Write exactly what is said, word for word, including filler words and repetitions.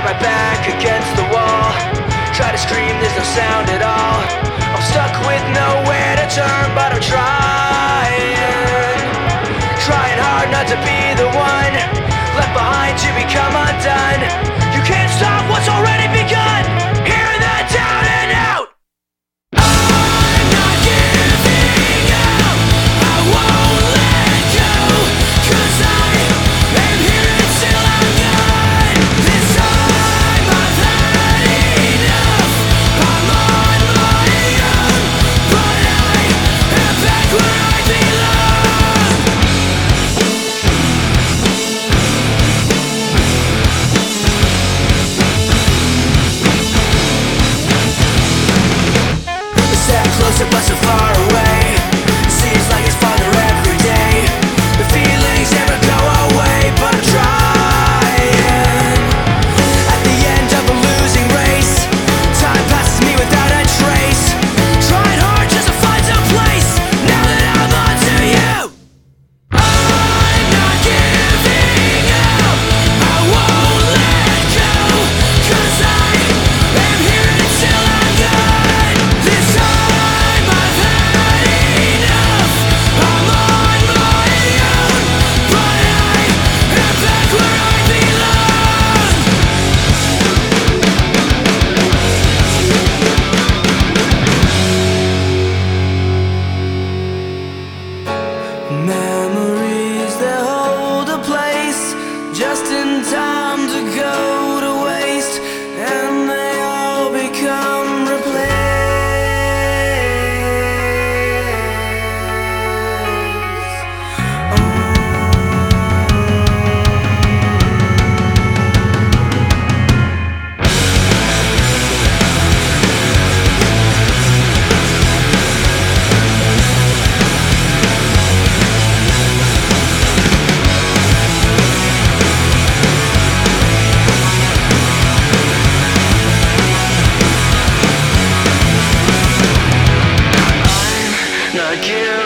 my back against the wall. Try to scream, there's no sound at all. I'm stuck with nowhere to turn, but I'm trying. Trying hard not to be the one left behind to become undone. You can't stop what's already begun. Hear that down and out. I'm not giving up, I won't let go, 'cause I am here until I'm done. This time I've had enough, I'm on my own, but I am back where I belong. Is that closer but so far away? Seems like it's farther every day. The feelings never go away, but I'm trying. At the end of a losing race, time passes me without a trace. Trying hard just to find some place, now that I'm onto you. I'm not giving up, I won't let go, 'cause I am here until I'm done. This time I've had enough, I'm on my own, but I am back where I belong. Memories that hold a place just in time to go to waste, and they all become replaced. Not giving